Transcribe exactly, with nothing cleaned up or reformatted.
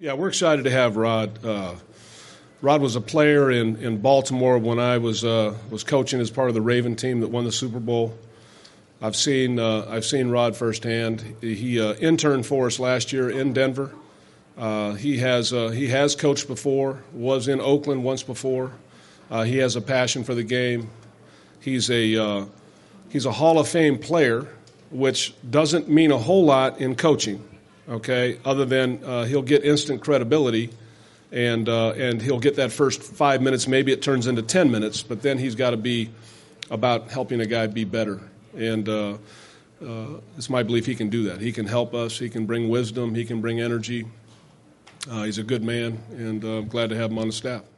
Yeah, we're excited to have Rod. Uh, Rod was a player in, in Baltimore when I was uh, was coaching as part of the Raven team that won the Super Bowl. I've seen uh, I've seen Rod firsthand. He uh, interned for us last year in Denver. Uh, he has uh, he has coached before. Was in Oakland once before. Uh, he has a passion for the game. He's a uh, he's a Hall of Fame player, which doesn't mean a whole lot in coaching. Okay, other than uh, he'll get instant credibility. And uh, and he'll get that first five minutes. Maybe it turns into ten minutes, but then he's got to be about helping a guy be better. And uh, uh, it's my belief he can do that. He can help us. He can bring wisdom. He can bring energy. Uh, he's a good man, and uh, I'm glad to have him on the staff.